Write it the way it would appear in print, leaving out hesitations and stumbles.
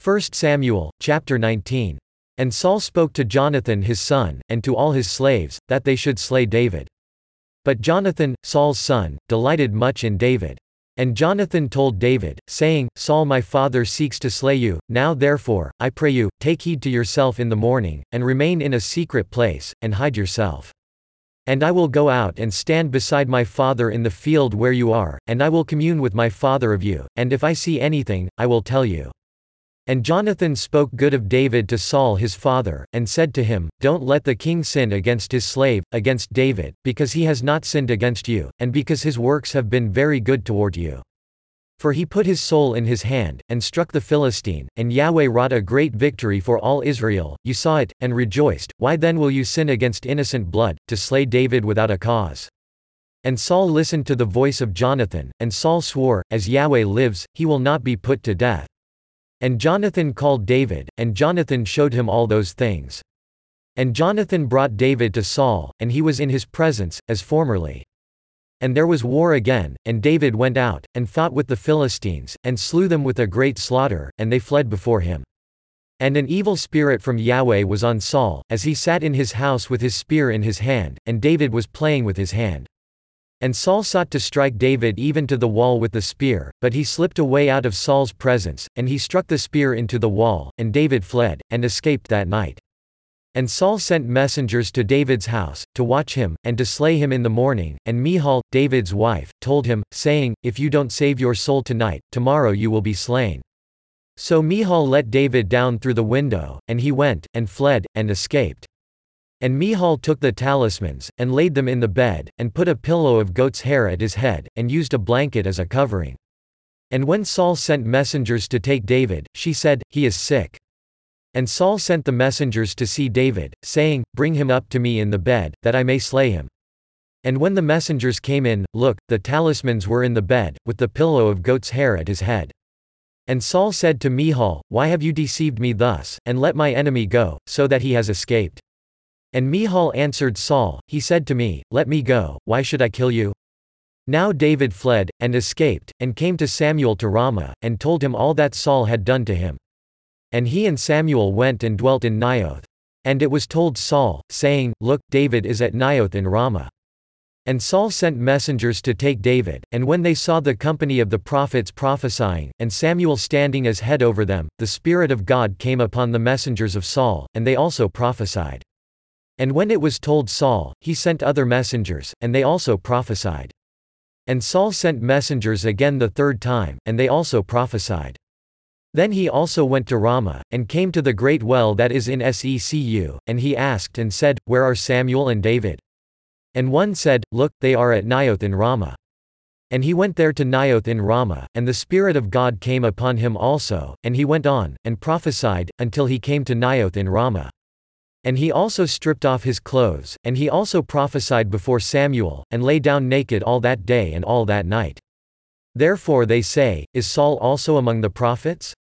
1 Samuel, chapter 19. And Saul spoke to Jonathan his son, and to all his slaves, that they should slay David. But Jonathan, Saul's son, delighted much in David. And Jonathan told David, saying, Saul my father seeks to slay you, now therefore, I pray you, take heed to yourself in the morning, and remain in a secret place, and hide yourself. And I will go out and stand beside my father in the field where you are, and I will commune with my father of you, and if I see anything, I will tell you. And Jonathan spoke good of David to Saul his father, and said to him, Don't let the king sin against his slave, against David, because he has not sinned against you, and because his works have been very good toward you. For he put his soul in his hand, and struck the Philistine, and Yahweh wrought a great victory for all Israel, you saw it, and rejoiced. Why then will you sin against innocent blood, to slay David without a cause? And Saul listened to the voice of Jonathan, and Saul swore, As Yahweh lives, he will not be put to death. And Jonathan called David, and Jonathan showed him all those things. And Jonathan brought David to Saul, and he was in his presence, as formerly. And there was war again, and David went out, and fought with the Philistines, and slew them with a great slaughter, and they fled before him. And an evil spirit from Yahweh was on Saul, as he sat in his house with his spear in his hand, and David was playing with his hand. And Saul sought to strike David even to the wall with the spear, but he slipped away out of Saul's presence, and he struck the spear into the wall, and David fled, and escaped that night. And Saul sent messengers to David's house, to watch him, and to slay him in the morning, and Michal, David's wife, told him, saying, If you don't save your soul tonight, tomorrow you will be slain. So Michal let David down through the window, and he went, and fled, and escaped. And Michal took the talismans, and laid them in the bed, and put a pillow of goat's hair at his head, and used a blanket as a covering. And when Saul sent messengers to take David, she said, He is sick. And Saul sent the messengers to see David, saying, Bring him up to me in the bed, that I may slay him. And when the messengers came in, look, the talismans were in the bed, with the pillow of goat's hair at his head. And Saul said to Michal, Why have you deceived me thus, and let my enemy go, so that he has escaped? And Michal answered Saul, He said to me, Let me go, why should I kill you? Now David fled, and escaped, and came to Samuel to Ramah, and told him all that Saul had done to him. And he and Samuel went and dwelt in Naioth. And it was told Saul, saying, Look, David is at Naioth in Ramah. And Saul sent messengers to take David, and when they saw the company of the prophets prophesying, and Samuel standing as head over them, the Spirit of God came upon the messengers of Saul, and they also prophesied. And when it was told Saul, he sent other messengers, and they also prophesied. And Saul sent messengers again the third time, and they also prophesied. Then he also went to Ramah, and came to the great well that is in Secu, and he asked and said, Where are Samuel and David? And one said, Look, they are at Naioth in Ramah. And he went there to Naioth in Ramah, and the Spirit of God came upon him also, and he went on, and prophesied, until he came to Naioth in Ramah. And he also stripped off his clothes, and he also prophesied before Samuel, and lay down naked all that day and all that night. Therefore they say, Is Saul also among the prophets?